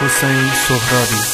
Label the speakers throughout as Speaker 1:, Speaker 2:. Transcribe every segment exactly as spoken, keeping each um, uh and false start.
Speaker 1: حسین سهرابی.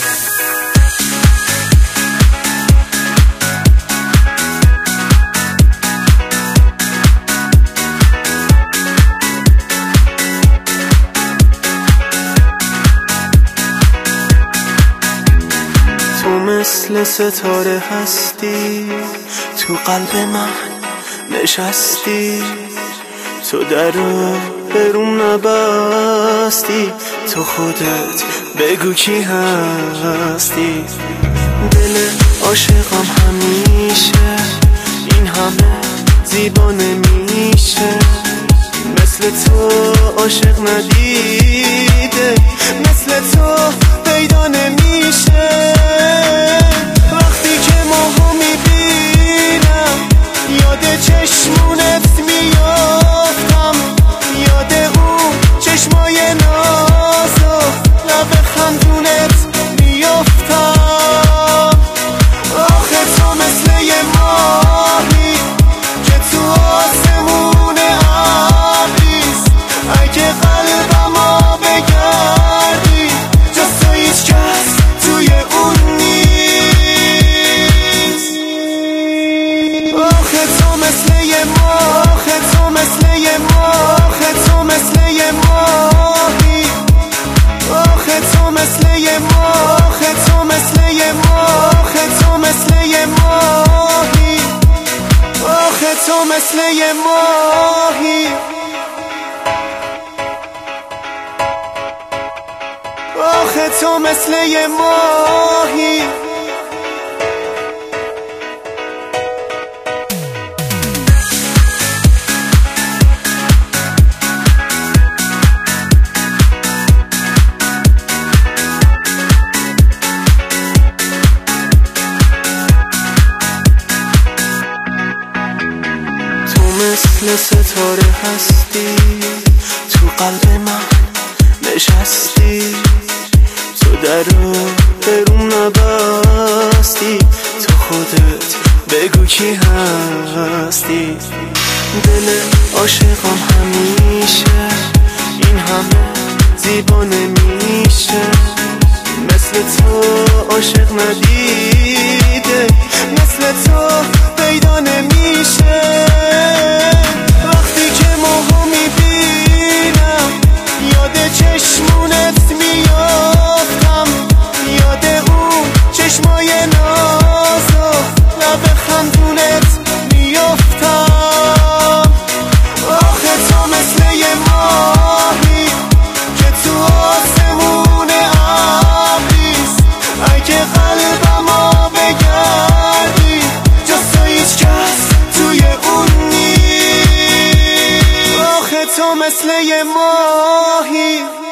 Speaker 2: تو مثل ستاره هستی، تو قلب من نشستی، تو در رو بروم نبستی، تو خودت بگو کی هستی. دل عاشقم همیشه این همه زیبا نمیشه، مثل تو عاشق ندیده، مثل تو پیدا نمیشه. وقتی که ماهو میبینم یاد چشمونت میافتم، یاد اون چشمای ناز و لب خندونت میافتم. آخه تو مثل یه ماهی که تو آسمون ابریست، اگه قلبمو بگردی جز تو هیچ کس توی اون نیست. آخه تو مثل یه ماه، آخه تو مثل یه ماه، آخه تو مثل یه ماهی، آخه تو مثل یه ماه، آخه تو مثل یه ماه، آخه تو مثل یه ماهی، آخه تو مثل یه ماهی، آخه تو مثل یه ماهی. مثل ستاره هستی، تو قلب من نشستی، تو در رو بروم نبستی، تو خودت بگو کی هستی. دل عاشقم همیشه این همه زیبا نمیشه، مثل تو عاشق ندیده، مثل تو پیدا نمیشه. وقتی که ماهو میبینم یاد چشمونت میافتم، یاد اون چشمای ناز و لب خندونت میافتم. آخه تو مثل یه ماهی که تو آسمون ابریست، اگه قلبمو بگردی جز تو هیچ کس توی اون نیست. آخه تو مثل یه ماهی.